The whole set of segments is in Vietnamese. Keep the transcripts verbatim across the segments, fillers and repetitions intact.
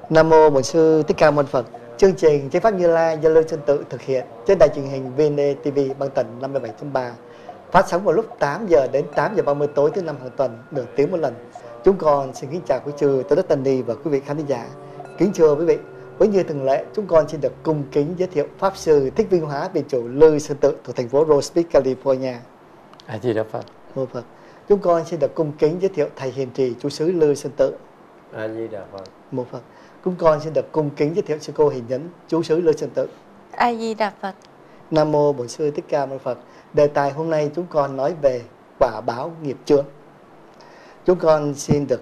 Nam mô Bổn Sư Thích Ca Mâu Ni Phật. Chương trình Chánh pháp Như Lai do Lưu Xuân Tự thực hiện trên đài truyền hình vê en a tê vê băng tần năm mươi bảy chấm ba, phát sóng vào lúc tám giờ đến tám giờ ba mươi tối thứ năm hàng tuần, nửa tiếng một lần. Chúng con xin kính chào quý chư Tôn Đức Tăng Ni và quý vị khán giả. Kính thưa quý vị, với như thường lệ, chúng con xin được cung kính giới thiệu Pháp Sư Thích Vinh Hóa, Viện chủ Lưu Xuân Tự thuộc thành phố Rose Beach, California. A Di Đà Phật. Mô Phật. Chúng con xin được cung kính giới thiệu thầy hiền trì chú xứ Lưu Xuân Tự. A Di Đà Phật. Mô Phật. Chúng con xin được cung kính giới thiệu sư cô Hiền Nhẫn, chú xứ Lưu Xuân Tự. A Di Đà Phật. Nam mô Bổn Sư Thích Ca Mâu Ni Phật. Đề tài hôm nay chúng con nói về quả báo nghiệp chướng. Chúng con xin được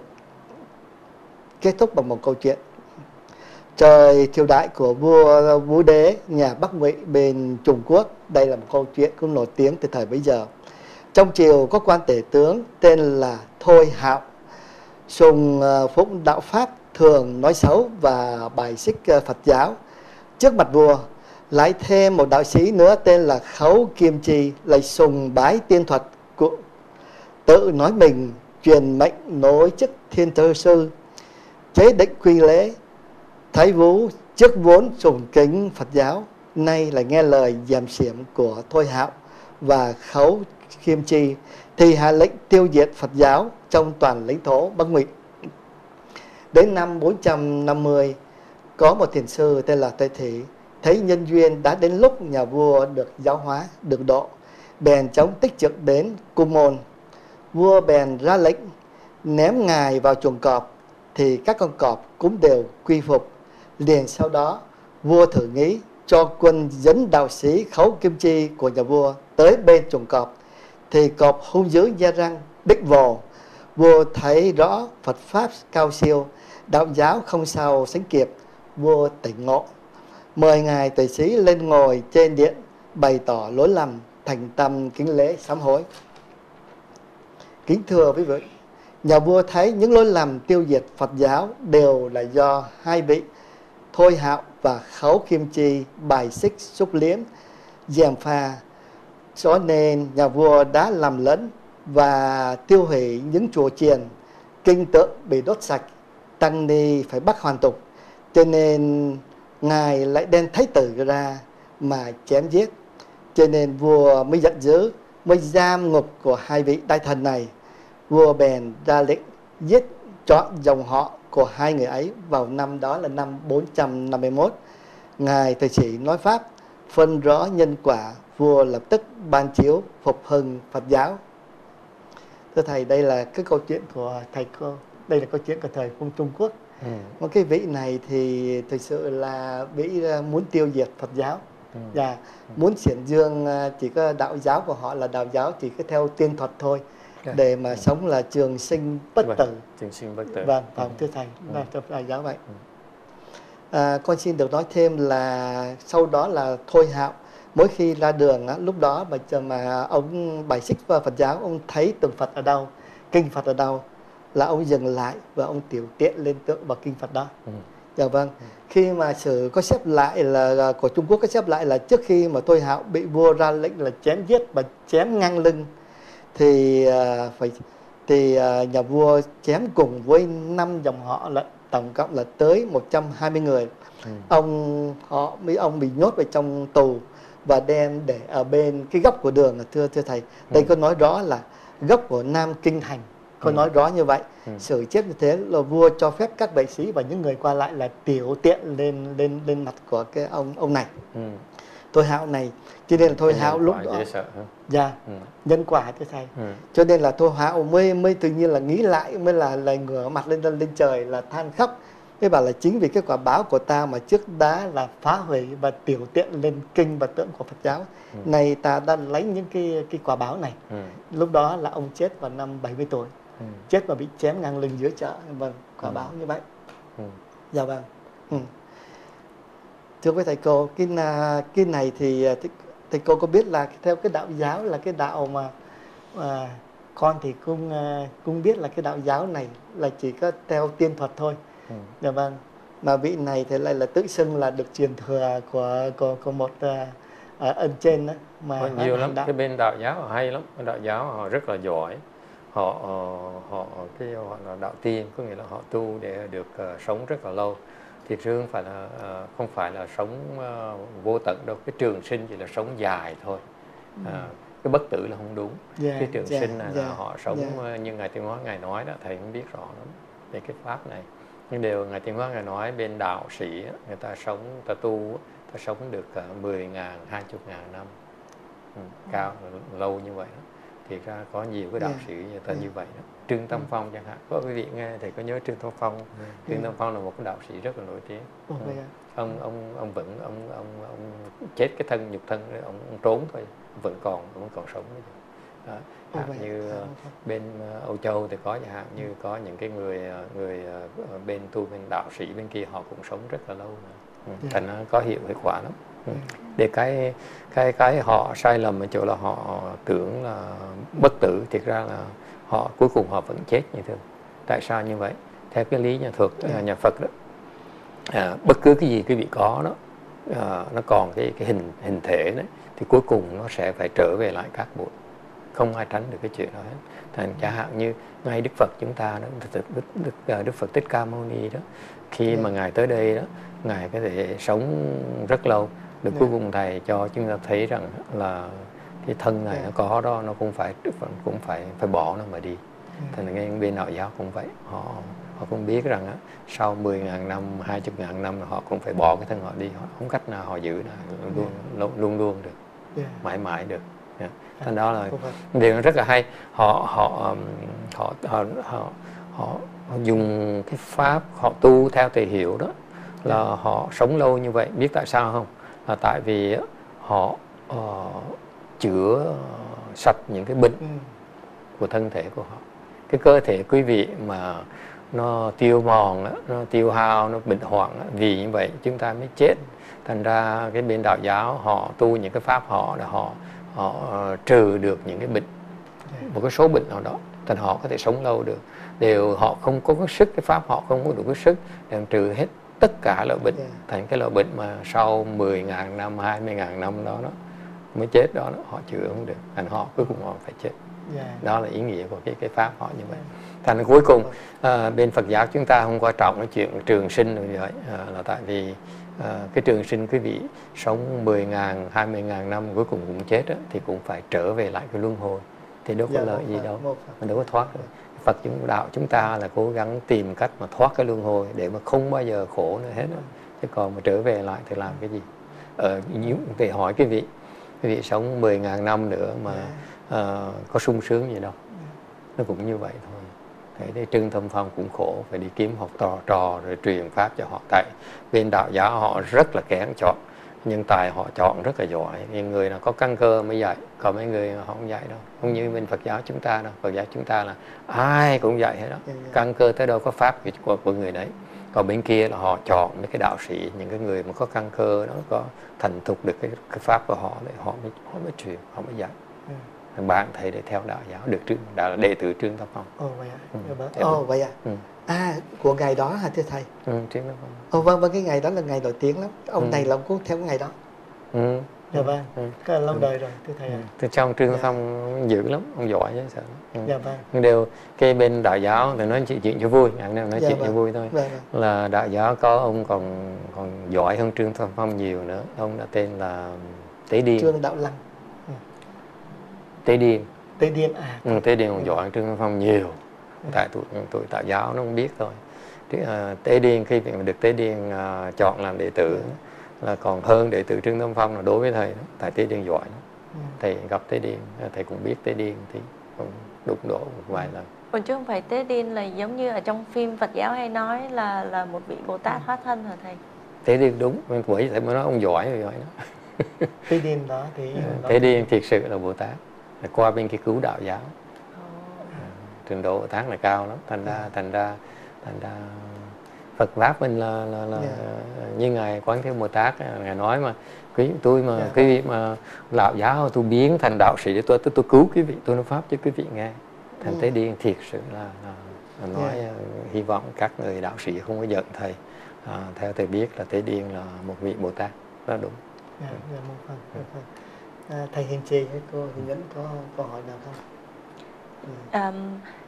kết thúc bằng một câu chuyện. Trời triều đại của vua Vũ Đế nhà Bắc Ngụy bên Trung Quốc. Đây là một câu chuyện cũng nổi tiếng từ thời bấy giờ. Trong triều có quan tể tướng tên là Thôi Hạo, sùng phụng đạo pháp, thường nói xấu và bài xích Phật giáo. Trước mặt vua lại thêm một đạo sĩ nữa tên là Khấu Kiêm Trì, lại sùng bái tiên thuật, tự nói mình truyền mệnh nối chức thiên thư sư, chế định quy lễ. Thái Vũ trước vốn sùng kính Phật giáo, nay lại nghe lời dèm xiểm của Thôi Hạo và Khấu Kiêm Trì thì hạ lệnh tiêu diệt Phật giáo trong toàn lãnh thổ Bắc Ngụy. Đến năm bốn trăm năm mươi, có một thiền sư tên là Tây Thị thấy nhân duyên đã đến lúc nhà vua được giáo hóa, được độ, bèn chóng tích trực đến Cung Môn. Vua bèn ra lệnh ném ngài vào chuồng cọp, thì các con cọp cũng đều quy phục. Liền sau đó vua thử nghĩ cho quân dẫn đạo sĩ Khấu Kim Chi của nhà vua tới bên chuồng cọp, thì cọp hung dữ da răng đích vồ. Vua thấy rõ Phật pháp cao siêu, đạo giáo không sao sánh kịp. Vua tỉnh ngộ, mời ngài tuệ sĩ lên ngồi trên điện, bày tỏ lỗi lầm, thành tâm kính lễ sám hối. Kính thưa quý vị, nhà vua thấy những lỗi lầm tiêu diệt Phật giáo đều là do hai vị Thôi Hạo và Khấu Kim Chi bài xích xúc liếm, gièm pha, cho nên nhà vua đã làm lẫn và tiêu hủy những chùa chiền, kinh tượng bị đốt sạch, tăng ni phải bắt hoàn tục. Cho nên ngài lại đem thái tử ra mà chém giết. Cho nên vua mới giận dữ, mới giam ngục của hai vị đại thần này. Vua bèn ra lệnh giết chọn dòng họ của hai người ấy vào năm đó là năm bốn trăm năm mươi mốt. Ngài thầy sĩ nói pháp, phân rõ nhân quả, vua lập tức ban chiếu phục hưng Phật giáo. Thưa thầy, đây là cái câu chuyện của thầy cô. Đây là câu chuyện của thời phong Trung Quốc. Ừ. Một cái vị này thì thực sự là vị muốn tiêu diệt Phật giáo. Ừ. Và ừ. muốn xiển dương chỉ có đạo giáo của họ là đạo giáo chỉ có theo tiên thuật thôi. Okay. Để mà ừ. sống là trường sinh bất tử. Vâng, trường sinh bất tử. Vâng, vâng, thưa thầy, ừ. là đạo giáo vậy. Ừ. À, con xin được nói thêm là sau đó là Thôi Hạo mỗi khi ra đường á, lúc đó mà mà ông bài xích vào Phật giáo, ông thấy tượng Phật ở đâu, kinh Phật ở đâu là ông dừng lại và ông tiểu tiện lên tượng và kinh Phật đó. Ừ. Dạ vâng. Ừ. Khi mà sử có xếp lại là của Trung Quốc có xếp lại là trước khi mà Thôi Hạo bị vua ra lệnh là chém giết và chém ngang lưng thì uh, phải thì uh, nhà vua chém cùng với năm dòng họ là tổng cộng là tới một trăm hai mươi người. Ừ. Ông họ mấy ông bị nhốt vào trong tù và đem để ở bên cái góc của đường. Thưa thưa thầy, đây ừ. có nói rõ là góc của Nam Kinh Thành, có ừ. nói rõ như vậy. Ừ. Sử chép như thế là vua cho phép các vệ sĩ và những người qua lại là tiểu tiện lên lên lên mặt của cái ông ông này. Ừ. Thôi Hạo này, cho nên là Thôi Hạo lúc đó dạ ừ. nhân quả thưa thầy. Ừ. Cho nên là Thôi Hạo mới mới tự nhiên là nghĩ lại, mới là là ngửa mặt lên lên trời là than khóc. Mới bảo là chính vì cái quả báo của ta mà trước đã là phá hủy và tiểu tiện lên kinh và tượng của Phật giáo. Ừ. Này ta đã lấy những cái cái quả báo này. Ừ. Lúc đó là ông chết vào năm bảy mươi tuổi. Ừ. Chết và bị chém ngang lưng dưới chợ. Vâng, quả ừ. báo như vậy. Ừ. Dạ vâng. Ừ. Thưa quý thầy cô, cái, cái này thì thầy cô có biết là theo cái đạo giáo là cái đạo mà à, con thì cũng cũng biết là cái đạo giáo này là chỉ có theo tiên thuật thôi. Ừ. Dạ vâng. Mà vị này thì lại là tự xưng là được truyền thừa của của, của một uh, ân trên đó mà có nhiều lắm. Đạo. Cái bên đạo giáo họ hay lắm, bên đạo giáo họ rất là giỏi. Họ họ cái họ là đạo tiên, có nghĩa là họ tu để được uh, sống rất là lâu. Thiệt sự không phải là uh, không phải là sống uh, vô tận đâu. Cái trường sinh chỉ là sống dài thôi. Uh, cái bất tử là không đúng. Yeah, cái trường yeah, sinh này yeah, là họ sống yeah. uh, như Ngài Tiến Hóa Ngài nói đó, thầy cũng biết rõ lắm về cái pháp này. Nhưng điều Ngài Tiến Hóa Ngài nói bên đạo sĩ người ta sống, ta tu, ta sống được uh, mười ngàn, hai mươi ngàn năm, ừ, cao lâu như vậy đó. Thì ra có nhiều cái đạo Yeah, sĩ người ta yeah. như vậy đó. Trương Tâm Phong chẳng hạn, có quý vị nghe thầy có nhớ Trương Tâm Phong? Trương Yeah. Tâm Phong là một cái đạo sĩ rất là nổi tiếng. Oh, ừ. yeah. ông ông ông vẫn ông ông ông chết cái thân nhục thân đấy, ông, ông trốn thôi, vẫn còn ông vẫn còn sống bây giờ. Đó. Oh, Hạn yeah. như Oh, bên Âu Châu thì có, chẳng hạn như có những cái người người bên tu bên đạo sĩ bên kia họ cũng sống rất là lâu rồi. Ừ. Yeah. Thành nó có hiệu hiệu quả lắm. Ừ. Yeah. Để cái cái cái họ sai lầm ở chỗ là họ tưởng là bất tử, thực ra là họ cuối cùng họ vẫn chết như thường. Tại sao như vậy? Theo cái lý nhà thuật, yeah. nhà Phật đó, à, bất cứ cái gì quý vị có đó, à, nó còn cái cái hình hình thể đấy, thì cuối cùng nó sẽ phải trở về lại cát bụi, không ai tránh được cái chuyện đó hết. Thành chẳng hạn như ngay Đức Phật chúng ta đó, Đức, Đức, Đức, Đức Phật Thích Ca Mâu Ni đó, khi yeah. mà ngài tới đây đó, ngài có thể sống rất lâu. Được yeah. cuối cùng thầy cho chúng ta thấy rằng là cái thân này yeah. nó có đó, nó cũng phải cũng phải phải bỏ nó mà đi. Yeah. Thành ra ngay bên đạo giáo cũng vậy, họ họ cũng biết rằng á, sau mười ngàn năm, hai mươi ngàn năm họ cũng phải bỏ cái thân họ đi, họ không cách nào họ giữ là luôn luôn luôn luôn được, yeah. mãi mãi được. Yeah. Thành đó là điều nó rất là hay. Họ họ họ họ họ, họ, họ dùng cái pháp họ tu theo thầy hiểu đó, là yeah. họ sống lâu như vậy. Biết tại sao không? Là tại vì họ uh, chữa sạch những cái bệnh mm. của thân thể của họ. Cái cơ thể quý vị mà nó tiêu mòn, nó tiêu hao, nó bệnh hoạn, vì như vậy chúng ta mới chết. Thành ra cái bên đạo giáo họ tu những cái pháp họ là họ họ uh, trừ được những cái bệnh, một cái số bệnh nào đó, thành họ có thể sống lâu được. Đều họ không có cái sức, cái pháp họ không có đủ cái sức để trừ hết tất cả loại bệnh. Yeah. Thành cái loại bệnh mà sau mười ngàn năm, hai mươi ngàn năm đó, đó mới chết đó, đó họ chữa không được, thành họ cuối cùng họ phải chết. Yeah. Đó là ý nghĩa của cái cái pháp họ như vậy. Thành cuối cùng à, bên Phật giáo chúng ta không quan trọng cái chuyện trường sinh như vậy, à, là tại vì à, cái trường sinh quý vị sống mười ngàn, hai mươi ngàn năm cuối cùng cũng chết đó, thì cũng phải trở về lại cái luân hồi, thì đâu có yeah, lợi gì đâu, mình đâu có thoát được. Phật chúng đạo chúng ta là cố gắng tìm cách mà thoát cái luân hồi để mà không bao giờ khổ nữa hết đó. Chứ còn mà trở về lại thì làm cái gì? Ờ, về hỏi cái vị cái vị sống mười ngàn năm nữa mà uh, có sung sướng gì đâu, nó cũng như vậy thôi. Thế đây Trương Tâm Phong cũng khổ, phải đi kiếm học trò trò rồi truyền pháp cho họ. Tại bên đạo giáo họ rất là kén chọn, nhưng tài họ chọn rất là giỏi. Nhưng người nào có căn cơ mới dạy, còn mấy người họ không dạy đâu. Không như bên Phật giáo chúng ta đâu. Phật giáo chúng ta là ai cũng dạy hết đó. Căn cơ tới đâu có pháp của, của người đấy. Còn bên kia là họ chọn mấy cái đạo sĩ, những cái người mà có căn cơ đó, có thành thục được cái, cái pháp của họ để họ mới họ mới truyền, họ mới dạy. Ừ. Bạn thầy để theo đạo giáo được Trương, đã là đệ tử Trương Tâm Phong. Ồ vậy à? Ừ. Ồ vậy à? Ừ. À, của ngày đó hả thưa thầy? Ừ, Trương Tâm Phong. Ồ vâng, vâng, cái ngày đó là ngày nổi tiếng lắm. Ông ừ. này là ông cũng theo cái ngày đó. Ừ. Dạ vâng, ừ. Cái là lâu ừ. đời rồi thưa thầy ạ. Ừ. Từ trong Trương Tâm Phong dữ lắm, ông giỏi chứ sợ. Ừ. Dạ vâng. Nhưng đều cái bên đạo giáo thì nói chuyện cho vui, nói dạ chuyện vâng. cho vui thôi. Vâng, vâng. Là đạo giáo có ông còn còn giỏi hơn Trương Tâm Phong nhiều nữa. Ông đã tên là Tế Điên. Trương Đạo Lăng. Ừ. Tế Điên. Tế Điên à. Ừ, Tế Điên còn giỏi hơn Trương Tâm Phong nhiều. Ừ. Tại tụi tụi đạo giáo nó không biết thôi. Tế Điên khi mà được Tế Điên uh, chọn làm đệ tử, ừ. là còn hơn đệ tử Trương Tâm Phong là đối với thầy đó. Tại Tế Điên giỏi lắm. Ừ. Thầy gặp Tế Điên, thầy cũng biết Tế Điên thì cũng đụng độ một vài lần. Còn chứ không phải Tế Điên là giống như ở trong phim Phật giáo hay nói là là một vị Bồ Tát hóa thân hả thầy? Tế Điên đúng, bởi thầy mới nói ông giỏi rồi giỏi đó. Tế Điên đó thì ừ. Tế Điên thiệt sự là Bồ Tát, là qua bên kia cứu đạo giáo. Oh. À, trình độ Bồ Tát là cao lắm, thành ra thành ra thành ra Phật pháp mình là, là, là yeah. như ngài Quán Thế Bồ Tát ngài nói mà quý tôi mà yeah. quý vị mà đạo giáo tôi biến thành đạo sĩ để tôi tôi, tôi cứu quý vị, tôi nói pháp cho quý vị nghe. Thành ừ. Tế Điên thiệt sự là, là, là nói yeah. uh, hy vọng các người đạo sĩ không có giận thầy. À, theo thầy biết là Tế Điên là một vị Bồ Tát, đó đúng. Yeah, yeah, yeah, yeah, yeah. À, thầy Hiền Trì hay cô Hiền Nhẫn có câu hỏi nào không? Ừ. Um,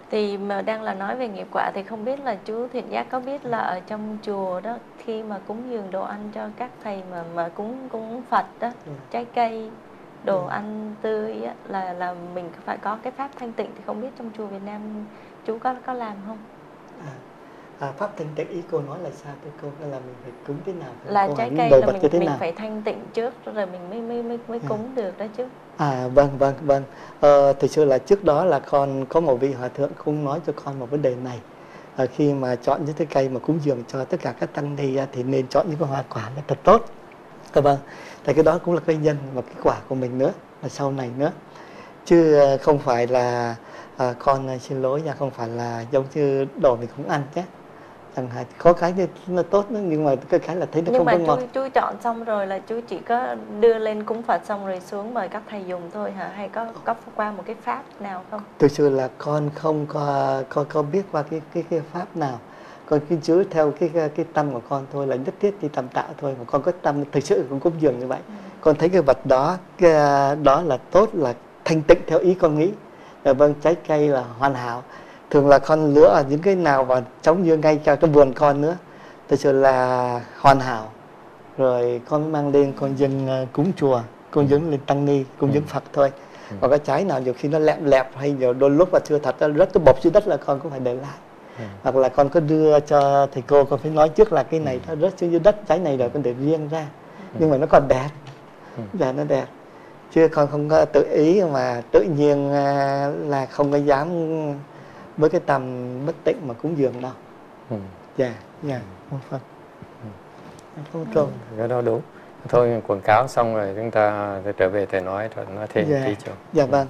Thì mà đang là nói về nghiệp quả thì không biết là chú Thiện Giác có biết là ở trong chùa đó khi mà cúng dường đồ ăn cho các thầy mà mà cúng cúng Phật đó, Ừ. trái cây, đồ Ừ. ăn tươi á, là là mình phải có cái pháp thanh tịnh, thì không biết trong chùa Việt Nam chú có có làm không? À, à, pháp thanh tịnh ý cô nói là sao thưa cô? Là mình phải cúng thế nào? Là cô trái hỏi cây đồ là vật mình như thế mình nào? phải thanh tịnh trước rồi mình mới mới mới, mới À. cúng được đó chứ. À vâng vâng vâng. Ờ, thực sự là trước đó là con có một vị hòa thượng cũng nói cho con một vấn đề này. À, khi mà chọn những cái cây mà cúng dường cho tất cả các tăng ni thì nên chọn những cái hoa quả nó thật tốt. À, vâng. Tại cái đó cũng là cái nhân và cái quả của mình nữa, là sau này nữa. Chứ không phải là à, con xin lỗi nha, không phải là giống như đồ mình không ăn nhé. Chẳng hạn có cái thì nó tốt nữa, nhưng mà cái cái là thấy nó Nhưng không mà có chú ngon. chú chọn xong rồi là chú chỉ có đưa lên cúng Phật xong rồi xuống mời các thầy dùng thôi hả? Hay có có qua một cái pháp nào không? Thực sự là con không có có, có biết qua cái cái cái pháp nào. Con cứ giữ theo cái cái, cái tâm của con thôi, là nhất thiết đi tam tạo thôi, mà con có tâm thực sự cũng cúng dường như vậy. Ừ. Con thấy cái vật đó cái, đó là tốt, là thanh tịnh theo ý con nghĩ. Và vâng, trái cây là hoàn hảo. Thường là con lựa ở những cái nào mà giống như ngay cho cái vườn con nữa, thực sự là hoàn hảo. Rồi con mới mang lên con dâng cúng chùa, con dâng lên tăng ni, con dâng Phật thôi. Còn cái trái nào nhiều khi nó lẹm lẹp hay nhiều đôi lúc mà chưa thật nó rất nó bọc dưới đất là con cũng phải để lại. Ừ. Hoặc là con có đưa cho thầy cô, con phải nói trước là cái này nó rớt xuống dưới đất, trái này rồi con để riêng ra. Ừ. Nhưng mà nó còn đẹp, ừ. Dạ nó đẹp. Chứ con không có tự ý mà tự nhiên là không có dám với cái tầm bất tịnh mà cúng dường đâu. Ừ. Dạ, dạ, không phải. Không trông. Cái đó đúng. Thôi quảng cáo xong rồi chúng ta trở về thầy nói rồi nói thêm dạ, tí cho. Dạ vâng.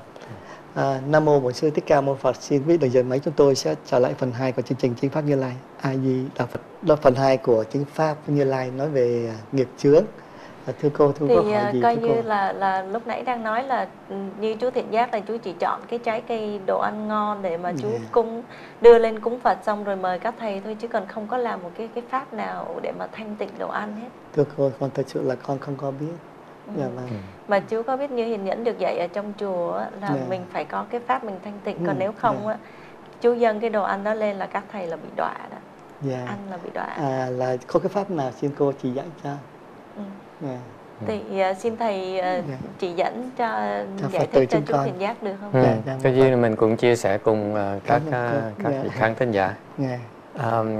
À, Nam mô Bổn Sư Thích Ca Mâu Phật. Xin quý đồng dân mấy chúng tôi sẽ trở lại phần hai của chương trình Chánh Pháp Như Lai. A Di Đà Phật. Đó phần hai của Chánh Pháp Như Lai nói về nghiệp chướng. À, thưa cô, thưa thì có hỏi gì coi thưa như cô? là là lúc nãy đang nói là như chú Thiện Giác là chú chỉ chọn cái trái cây đồ ăn ngon để mà chú yeah. cúng đưa lên cúng Phật xong rồi mời các thầy thôi, chứ còn không có làm một cái cái pháp nào để mà thanh tịnh đồ ăn hết. Thưa cô, con thật sự là con không có biết. Ừ. Dạ, vâng. Mà chú có biết như Hiền Nhẫn được dạy ở trong chùa là yeah. mình phải có cái pháp mình thanh tịnh, còn ừ. nếu không yeah. chú dâng cái đồ ăn đó lên là các thầy là bị đọa đó. Yeah. Ăn là bị đọa. À, là có cái pháp nào xin cô chỉ dạy cho? Ừ. Yeah. Thì uh, xin thầy uh, yeah. chỉ dẫn cho, cho giải thích cho chú Thiện Giác được không? Ừ. Yeah, yeah, cái gì mình cũng chia sẻ cùng uh, các uh, các yeah. khán thính giả. Yeah. Um,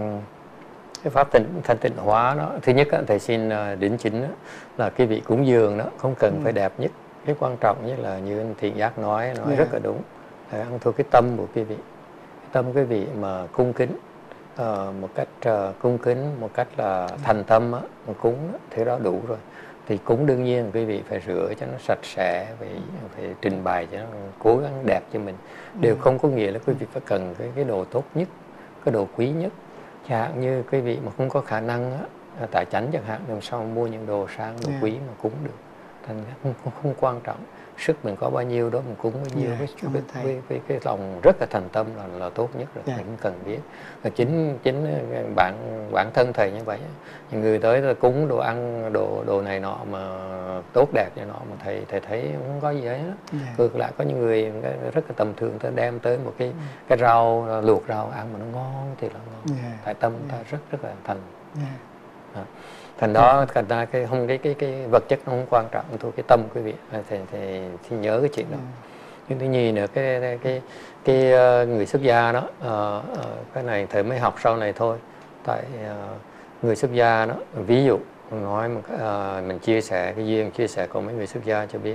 cái pháp tịnh thanh tịnh hóa đó, thứ nhất á, thầy xin uh, đính chính đó, là cái vị cúng dường đó không cần ừ. phải đẹp nhất, cái quan trọng nhất là như anh Thiện Giác nói nói yeah. rất là đúng, phải ăn thua cái tâm của quý vị, cái tâm quý vị mà cung kính uh, một cách uh, cung kính một cách là thành tâm á, mà cúng đó, thế đó đủ rồi. Thì cúng đương nhiên quý vị phải rửa cho nó sạch sẽ, phải, phải trình bày cho nó cố gắng đẹp cho mình. Đều không có nghĩa là quý vị phải cần cái, cái đồ tốt nhất, cái đồ quý nhất. Chẳng hạn như quý vị mà không có khả năng á, tài chánh chẳng hạn, làm sao mua những đồ sang, đồ yeah. quý mà cúng được. Thành ra không, không, không quan trọng. Sức mình có bao nhiêu đó mình cúng bao nhiêu, yeah, với, với, với, với cái lòng rất là thành tâm là, là tốt nhất rồi, yeah. mình cần biết. Và chính chính bản bản thân thầy như vậy, những người tới là cúng đồ ăn, đồ đồ này nọ mà tốt đẹp như nọ mà thầy thầy thấy không có gì ấy đó. Yeah. Ngược lại có những người rất là tầm thường ta đem tới một cái yeah. cái rau luộc rau ăn mà nó ngon thì là ngon. Yeah. Tại tâm yeah. ta rất rất là thành. Yeah. À. Thành đó, thành ra cái không cái cái cái vật chất nó không quan trọng, thôi cái tâm quý vị thì thì, thì nhớ cái chuyện đó. Nhưng thứ nhì nữa cái cái cái, cái người xuất gia đó, uh, uh, cái này thầy mới học sau này thôi. Tại uh, người xuất gia đó, ví dụ nói một, uh, mình chia sẻ cái duyên chia sẻ của mấy người xuất gia cho biết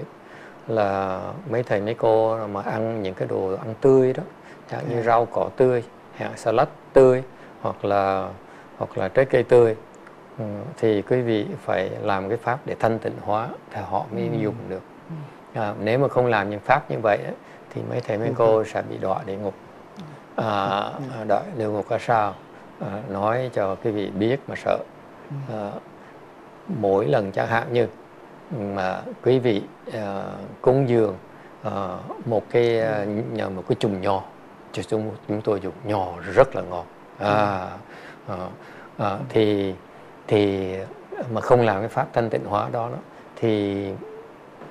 là mấy thầy mấy cô mà ăn những cái đồ ăn tươi đó, chẳng như rau cỏ tươi, hạt salad tươi hoặc là hoặc là trái cây tươi. Ừ, thì quý vị phải làm cái pháp để thanh tịnh hóa thì họ mới ừ. dùng được. À, nếu mà không làm những pháp như vậy thì mấy thầy mấy cô sẽ bị đọa địa ngục. À, đọa địa ngục là sao? À, nói cho quý vị biết mà sợ. À, mỗi lần chẳng hạn như mà quý vị à, cúng dường à, một cái nhờ một cái chùm nho, chúng chúng tôi dùng nho rất là ngon. À, à, à, thì thì mà không làm cái pháp thanh tịnh hóa đó, đó thì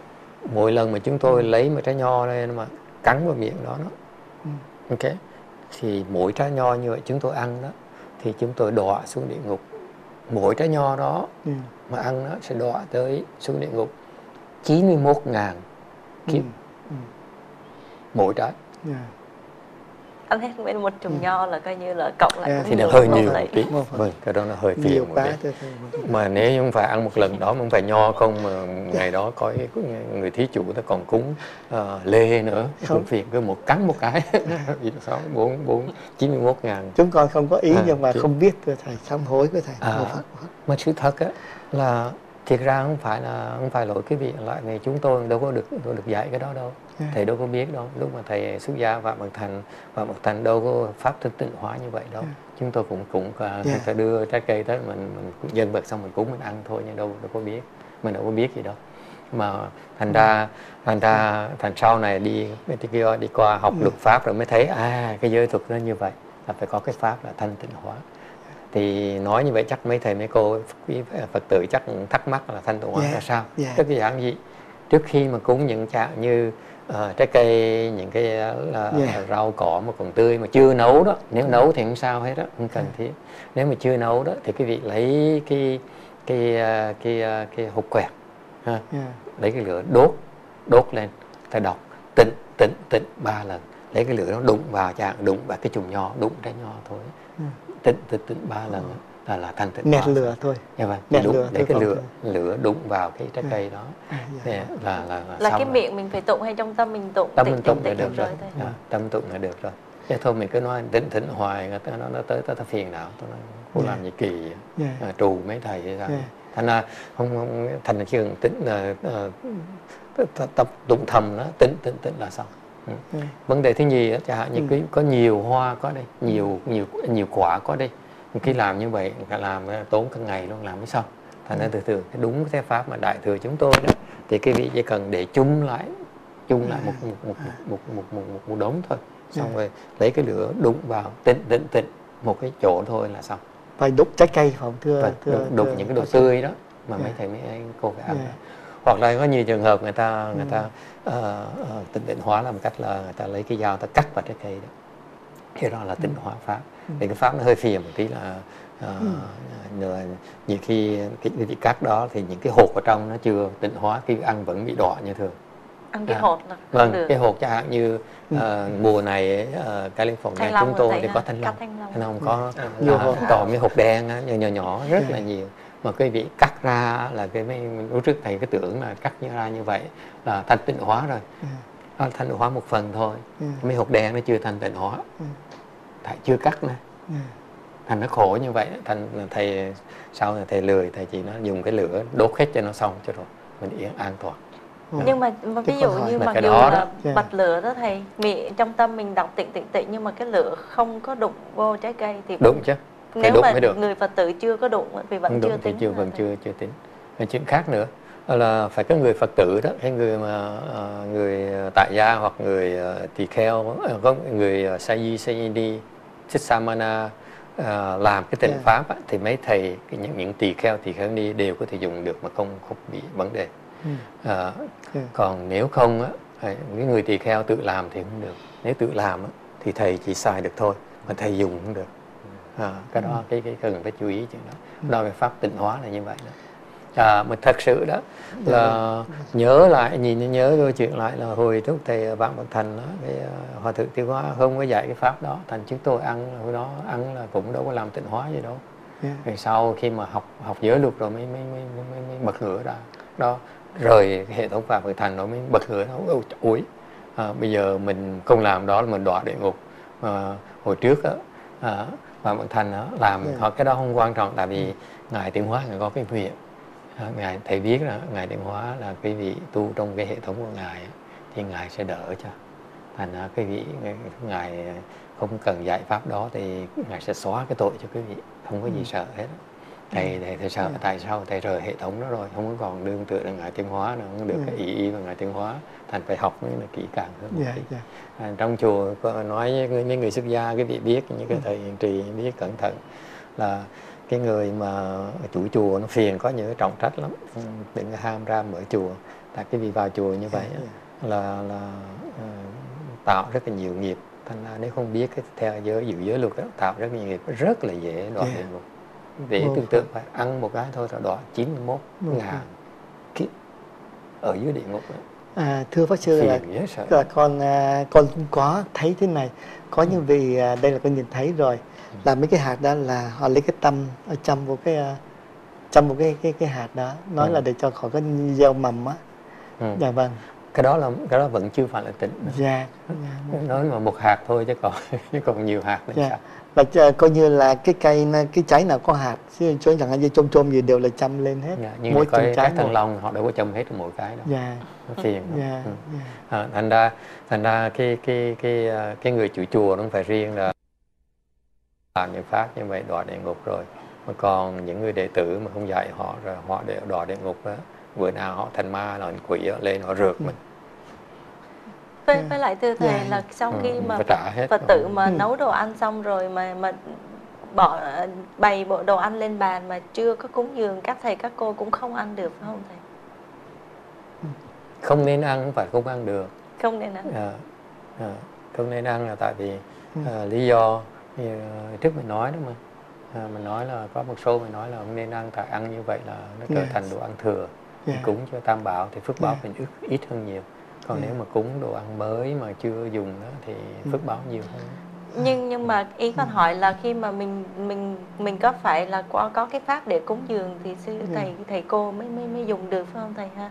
mỗi lần mà chúng tôi lấy một trái nho lên mà cắn vào miệng đó, đó ừ. ok thì mỗi trái nho như vậy chúng tôi ăn đó thì chúng tôi đọa xuống địa ngục. Mỗi trái nho đó yeah. mà ăn nó sẽ đọa tới xuống địa ngục chín mươi mốt ngàn kiếp. Ừ. Ừ. Mỗi trái. Yeah. Anh thấy bên một chùm nho là coi như là cộng lại Yeah. cũng Thì nó nhiều hơi một nhiều lệ. một tí. Vâng, cái đó nó hơi Nhiều phiền một quá tí. thôi, thôi. Mà nếu không phải ăn một lần đó, không phải nho không, mà ngày đó có cái người thí chủ ta còn cúng uh, lê nữa, cũng phiền, cứ một cắn một cái sáu bốn bốn chín mươi mốt ngàn. Chúng con không có ý à, nhưng mà thì... không biết thưa thầy, sám hối với thầy. à, mà sự thật á là thiệt ra không phải là không phải lỗi cái việc lại này, chúng tôi đâu có được đâu được dạy cái đó đâu. Yeah. Thầy đâu có biết đâu. Lúc mà thầy xuất gia Phạm Bậc Thành, Phạm Bậc Thành đâu có pháp thức tịnh hóa như vậy đâu. Yeah. Chúng tôi cũng cũng uh, yeah. phải đưa trái cây tới mình mình dân vật xong mình cúng mình ăn thôi, nhưng đâu đâu có biết, mình đâu có biết gì đâu. Mà thành ra thành ra thành sau này đi đi kia đi qua học luật pháp rồi mới thấy à cái giới thuật nó như vậy, là phải có cái pháp là thanh tịnh hóa. Thì nói như vậy chắc mấy thầy mấy cô quý Phật tử chắc thắc mắc là thanh tịnh hóa yeah. ra sao. Yeah. Tức là dạng gì? Trước khi mà cúng những trạng như uh, trái cây, những cái uh, yeah. rau cỏ mà còn tươi mà chưa nấu đó, nếu nấu thì không sao hết đó, không cần thiết. Nếu mà chưa nấu đó thì cái vị lấy cái cái cái cái, cái hộp quẹt ha, yeah. lấy cái lửa đốt đốt lên, thầy đọc tịnh tịnh tịnh ba lần, lấy cái lửa nó đụng vào chạng, đụng vào cái chùm nho, đụng trái nho thôi, yeah. tịnh tịnh tịnh ba lần ừ. là là thanh tịnh. Nẹt lửa thôi. Dạ vâng. Nẹt lửa, lấy cái lửa lửa đụng vào cái trái cây đó. À, dạ. là là là, là cái rồi. miệng mình phải tụng hay trong tâm mình tụng? Tâm mình tụng là được rồi. rồi À, tâm tụng là được rồi. Thế thôi mình cứ nói tịnh tịnh hoài, nó nó tới tới ta phiền não, tôi nói cô yeah. làm gì kỳ vậy? Yeah. À, trù mấy thầy vậy sao? Yeah. Thành ra không không thành là trường tịnh uh, uh, tập tụng thầm nó tịnh tịnh tịnh là xong. Ừ. Yeah. Vấn đề thứ nhì chẳng hạn như ừ. cái có nhiều hoa có đây, nhiều nhiều nhiều quả có đây. Khi làm như vậy phải làm tốn cả ngày luôn, làm mới xong. Thành ra từ từ cái đúng cái pháp mà đại thừa chúng tôi đó thì cái vị chỉ cần để chung lại chung lại một một một một một một, một, một đống thôi, xong yeah. rồi lấy cái lửa đụng vào tịnh tịnh tịnh một cái chỗ thôi là xong. Phải đục trái cây phải không thưa? Phải thưa, đục, đục thưa, những cái đồ tươi đó mà yeah. mấy thầy mấy anh cô phải ăn yeah. đó. Hoặc là có nhiều trường hợp người ta người ta uh, uh, tịnh tịnh hóa làm cách là người ta lấy cái dao ta cắt vào trái cây đó, thì đó là tịnh hóa pháp. Ừ. Thì cái pháp nó hơi phiền một tí là uh, ừ. nhiều khi cái vị cắt đó thì những cái hột ở trong nó chưa tịnh hóa, khi ăn vẫn bị đỏ như thường. Ăn cái à, hột là vâng được. Cái hột chẳng hạn như uh, mùa này ở uh, California chúng tôi thì có thanh long, thanh long, thanh long có uh, còn cái hột đen nhỏ nhỏ nhỏ rất yeah. là nhiều. Mà cái vị cắt ra là cái mấy lúc trước thầy cái tưởng là cắt như ra như vậy là thanh tịnh hóa rồi. Yeah. Nó thanh tịnh hóa một phần thôi. Yeah. Mấy hột đen nó chưa thanh tịnh hóa. Yeah. Thầy chưa cắt nè. Yeah. Thành nó khổ như vậy. Thành thầy sau này thầy lười, thầy chỉ nó dùng cái lửa đốt hết cho nó xong cho rồi mình yên an toàn. Yeah. Nhưng mà, mà ví dụ như mặc dù là yeah. bật lửa đó thầy, miệng trong tâm mình đọc tịnh tịnh tịnh nhưng mà cái lửa không có đụng vô trái cây thì đúng chứ. Nếu mà người Phật tử chưa có đụng thì vẫn không chưa tính. Chưa vẫn chưa chưa tính. Cái chuyện khác nữa là phải có người Phật tử đó, hay người mà uh, người tại gia hoặc người uh, tỳ kheo, có người uh, sa di sa di Sitsamana uh, làm cái tịnh yeah. pháp á, thì mấy thầy những những tỳ kheo tỳ kheo ni đều có thể dùng được mà không không bị vấn đề. Mm. Uh, yeah. Còn nếu không á, những người tỳ kheo tự làm thì không được. Nếu tự làm á, thì thầy chỉ xài được thôi, mà thầy dùng không được. À, cái đó ừ. cái cái cần phải chú ý chuyện đó. Ừ. Đó về pháp tịnh hóa là như vậy đó. À, mình thật sự đó là ừ. nhớ lại nhìn nhớ đôi chuyện lại là hồi lúc thầy Vạn Bậc Thành đó, cái uh, hòa thượng Tiêu Hóa không có dạy cái pháp đó, thành chúng tôi ăn hồi đó ăn là cũng đâu có làm tịnh hóa gì đâu. Yeah. Rồi sau khi mà học học giới luật rồi mới mới mới, mới, mới bật lửa ra đó, rời cái hệ thống Vạn Bậc Thành nó mới bật lửa nó ủi à, bây giờ mình không làm đó là mình đọa địa ngục. À, hồi trước đó, à, và Bậc Thành đó, làm yeah. cái đó không quan trọng, tại vì ngài Tịnh Hóa ngài có cái nguyện, ngài thầy biết là ngài Tịnh Hóa là cái vị tu trong cái hệ thống của ngài thì ngài sẽ đỡ cho, thành ra cái vị ngài không cần dạy pháp đó thì ngài sẽ xóa cái tội cho cái vị, không có gì ừ. sợ hết. Thầy thầy, thầy sợ yeah. tại sao thầy rời hệ thống đó rồi, không có còn đương tự là ngài Tịnh Hóa nữa, không được yeah. cái ý ý và ngài Tịnh Hóa, thành phải học mới là kỹ càng hơn. Yeah, yeah. À, trong chùa có nói với mấy người xuất gia cái vị biết như cái thầy Hiền Trì biết cẩn thận là cái người mà chủ chùa nó phiền có những cái trọng trách lắm, đừng có ham ra mở chùa, tại cái vị vào chùa như vậy yeah, yeah. là là uh, tạo rất là nhiều nghiệp thành ra nếu không biết cái theo giới giữ giới luật đó, tạo rất nhiều nghiệp rất là dễ đọa Yeah. địa ngục. Để Một tưởng tượng phải ăn một cái thôi là đọa chín mươi mốt ngàn kiếp ở dưới địa ngục đó. À, thưa Pháp Sư là, Phiền dễ sợ. là con à, con cũng có thấy thế này, có những vị à, đây là con nhìn thấy rồi, là mấy cái hạt đó là họ lấy cái tâm ở trong một cái à, trong một cái cái cái hạt đó, nói Ừ. là để cho khỏi có gieo mầm á. Ừ. Dạ vâng. Cái đó là cái đó vẫn chưa phải là tịnh. Dạ. Dạ. Nói mà một hạt thôi chứ còn chứ còn nhiều hạt nữa Dạ. sao? Và à, coi như là cái cây cái trái nào có hạt, chứ chứ chẳng hạn như chôm chôm gì đều là chăm lên hết. Dạ, như Mỗi coi chùm trái các thanh một. long họ đâu có trồng hết mỗi cái đâu. Dạ. Nó phiền. Dạ. Ừ. Dạ. À, thành ra thành ra cái cái cái cái, cái người chủ chùa nó không phải riêng là làm những pháp như vậy đọa địa ngục rồi, mà còn những người đệ tử mà không dạy họ rồi họ để đọa địa ngục đó, bữa nào họ thành ma là quỷ đó, lên họ rượt mình. Với, với lại thưa thầy Dạ. là sau khi Ừ, mà phải trả hết. Phật tử mà Ừ. nấu đồ ăn xong rồi mà mà bỏ bày bộ đồ ăn lên bàn mà chưa có cúng dường, các thầy các cô cũng không ăn được phải không thầy? Không nên ăn, không phải không ăn được. Không nên ăn. À, à, không nên ăn là tại vì Ừ. à, lý do như trước mình nói đó mà, à, mình nói là có một số mình nói là không nên ăn, tại ăn như vậy là nó trở Yes. thành đồ ăn thừa. Dạ. Cúng cho Tam Bảo thì phước báo Yeah. mình ít, ít hơn nhiều. Còn Yeah. nếu mà cúng đồ ăn mới mà chưa dùng đó thì phước báo nhiều hơn. Nhưng nhưng mà ý con hỏi là khi mà mình mình mình có phải là có có cái pháp để cúng dường thì sư Yeah. thầy thầy cô mới mới mới dùng được phải không thầy ha?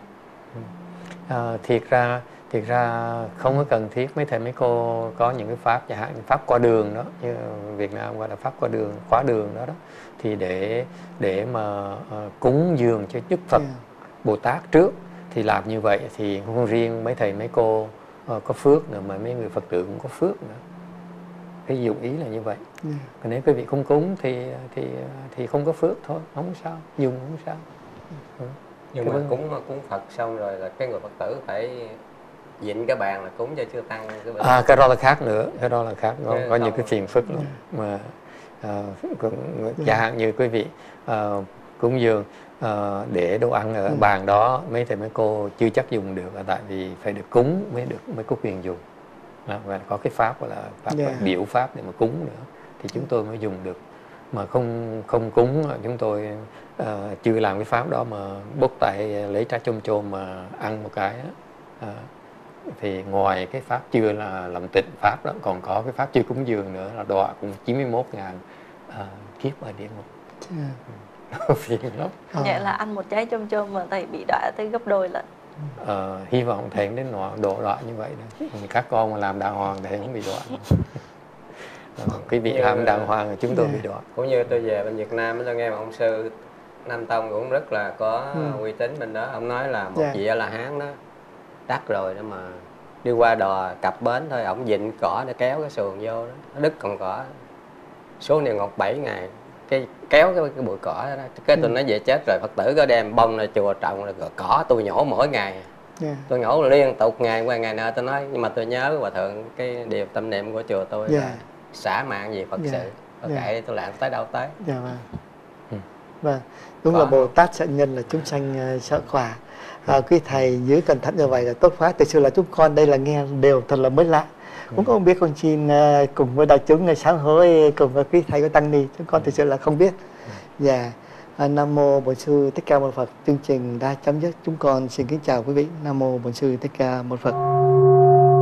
À, thiệt ra thiệt ra không có cần thiết, mấy thầy mấy cô có những cái pháp chẳng hạn pháp qua đường đó, như Việt Nam gọi là pháp qua đường, khóa đường đó đó, thì để để mà uh, cúng dường cho Đức Phật, Yeah. Bồ Tát trước thì làm như vậy thì không riêng mấy thầy mấy cô uh, có phước nữa, mà mấy người Phật tử cũng có phước nữa. Cái dụng ý là như vậy. Yeah. Còn nếu quý vị không cúng thì thì thì không có phước thôi, không sao, dùng không sao. Ừ. Nhưng Cái mà vấn- cúng cúng Phật xong rồi là cái người Phật tử phải dịnh cái bàn là cúng cho chưa tăng cái bình. À, cái đó là khác nữa, cái đó là khác, có, Cái có không- những cái phiền phức lắm. Mà à, cũng- chẳng hạn như quý vị à, cúng dường à, để đồ ăn ở Ừ. bàn đó, mấy thầy mấy cô chưa chắc dùng được, là tại vì phải được cúng mới được, mới có quyền dùng. À, và có cái pháp gọi là pháp Yeah. biểu pháp để mà cúng nữa thì chúng tôi mới dùng được. Mà không không cúng chúng tôi à, chưa làm cái pháp đó mà bốc tay lấy trái chôm chôm mà ăn một cái á, à, thì ngoài cái pháp chưa là làm tịnh pháp đó, còn có cái pháp chưa cúng dường nữa là đọa cũng chín mươi mốt ngàn à, kiếp ở địa ngục. Yeah. Phiền lắm. À. Vậy là ăn một trái chôm chôm mà thầy bị đọa tới gấp đôi lần. Ờ, hy vọng thầy đến nọ độ đọa như vậy đó. Các con mà làm đàng hoàng thì không bị đọa. Ờ, quý vị làm đàng hoàng thì chúng tôi bị đọa. Cũng như tôi về bên Việt Nam tôi nghe một ông sư Nam Tông cũng rất là có Ừ. uy tín bên đó. Ông nói là một Dạ. vị La Hán đó đắc rồi đó mà đi qua đò cập bến thôi, ổng dịnh cỏ để kéo cái xuồng vô đó, nó đứt cọng cỏ xuống địa ngục bảy ngày, cái kéo cái, cái bụi cỏ đó, đó. Cái tôi Ừ. nói về chết rồi. Phật tử có đem bông ra chùa trồng rồi cỏ tôi nhổ mỗi ngày, Yeah. tôi nhổ liên tục ngày qua ngày nọ. Tôi nói nhưng mà tôi nhớ hòa thượng cái điều tâm niệm của chùa tôi Dạ. là xả mạng gì Phật Dạ. sự, tôi Dạ. kệ tôi làm tới đâu tới. Dạ vâng. Ừ. Vâng, đúng Có là không? Bồ Tát sợ nhân là chúng sanh uh, sợ quả. À, quý thầy giữ cẩn thận như vậy là tốt quá. Thực sự là chúng con đây là nghe đều thật là mới lạ. Cũng không biết, con xin uh, cùng với đại chúng ngày sáng hối cùng với quý thầy có tăng ni, chúng con thực sự là không biết. Dạ. À, Nam mô Bổn Sư Thích Ca Mâu Ni Phật. Chương trình đã chấm dứt, chúng con xin kính chào quý vị. Nam mô Bổn Sư Thích Ca Mâu Ni Phật.